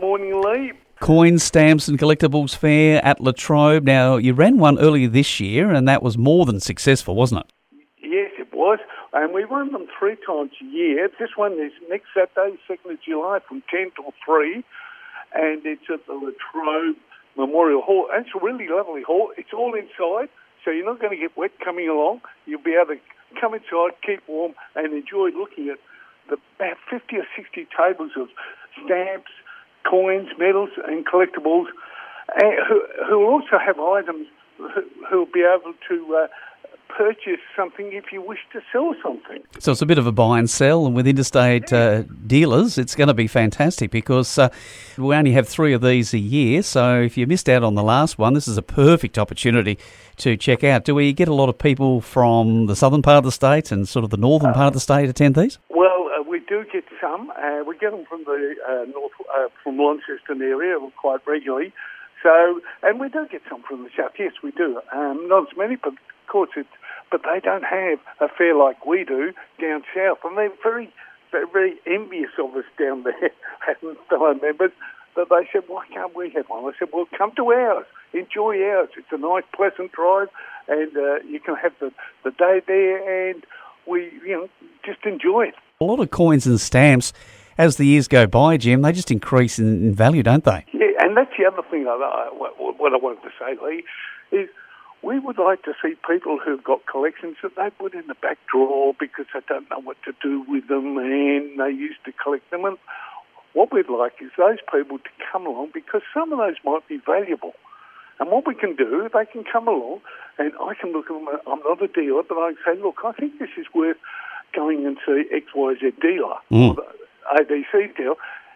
morning, Lee. Coins, stamps and collectibles fair at Latrobe. Now, you ran one earlier this year and that was more than successful, wasn't it? Yes, it was. And we run them 3 times a year. This one is next Saturday, 2nd of July, from 10 till 3. And it's at the Latrobe Memorial Hall. And it's a really lovely hall. It's all inside, so you're not going to get wet coming along. You'll be able to come inside, keep warm, and enjoy looking at about 50 or 60 tables of stamps, coins, medals and collectibles, who will also have items who will be able to purchase something if you wish to sell something. So it's a bit of a buy and sell, and with interstate dealers, it's going to be fantastic because we only have 3 of these a year, so if you missed out on the last one, this is a perfect opportunity to check out. Do we get a lot of people from the southern part of the state and sort of the northern part of the state attend these? Well, we do get some. We get them from the from Launceston area quite regularly. So, and we do get some from the south. Yes, we do. Not as many, but of course, but they don't have a fair like we do down south, and they're very, very envious of us down there, fellow members. But they said, why can't we have one? I said, well, come to ours, enjoy ours. It's a nice, pleasant drive, and you can have the day there, and we, just enjoy it. A lot of coins and stamps, as the years go by, Jim, they just increase in value, don't they? Yeah, and that's the other thing what I wanted to say, Lee, is we would like to see people who've got collections that they put in the back drawer because they don't know what to do with them and they used to collect them. And what we'd like is those people to come along because some of those might be valuable. And what we can do, they can come along and I can look at them. I'm not a dealer, but I can say, look, I think this is worth going and see XYZ dealer or the ABC deal.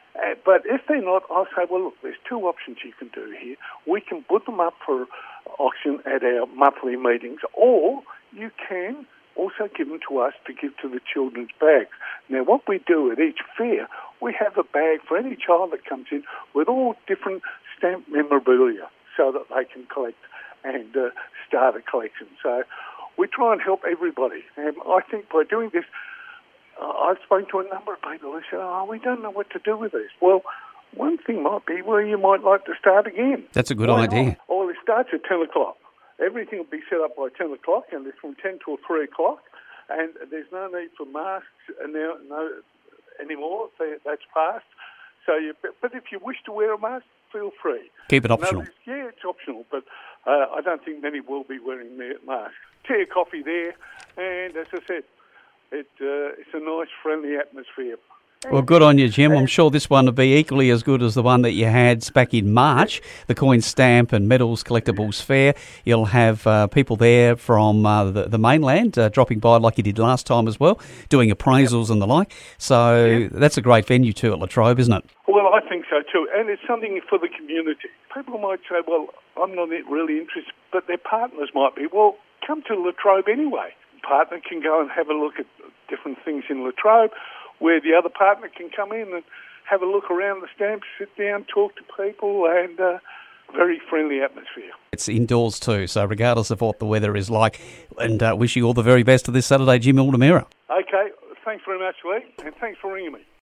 But if they're not, I'll say, well, look, there's 2 options you can do here. We can put them up for auction at our monthly meetings, or you can also give them to us to give to the children's bags. Now, what we do at each fair, we have a bag for any child that comes in with all different stamp memorabilia so that they can collect and start a collection. So we try and help everybody. And I think by doing this, I've spoken to a number of people who said, we don't know what to do with this. Well, one thing might be where you might like to start again. That's a good idea. Well, it starts at 10 o'clock. Everything will be set up by 10 o'clock, and it's from 10 till 3 o'clock. And there's no need for masks anymore. That's passed. So, but if you wish to wear a mask, feel free. Keep it optional. Yeah, it's optional, but I don't think many will be wearing their masks. Tea or coffee there, and as I said, it's a nice, friendly atmosphere. Well, good on you, Jim. I'm sure this one will be equally as good as the one that you had back in March, the Coin Stamp and Medals Collectibles Fair. You'll have people there from the mainland dropping by like you did last time as well, doing appraisals and the like. So that's a great venue too at Latrobe, isn't it? Well, I think so too. And it's something for the community. People might say, well, I'm not really interested, but their partners might be. Well, come to Latrobe anyway. Partner can go and have a look at different things in Latrobe, where the other partner can come in and have a look around the stamps, sit down, talk to people, and very friendly atmosphere. It's indoors too, so regardless of what the weather is like, and wish you all the very best for this Saturday, Jim Aldermira. Okay, thanks very much, Lee, and thanks for ringing me.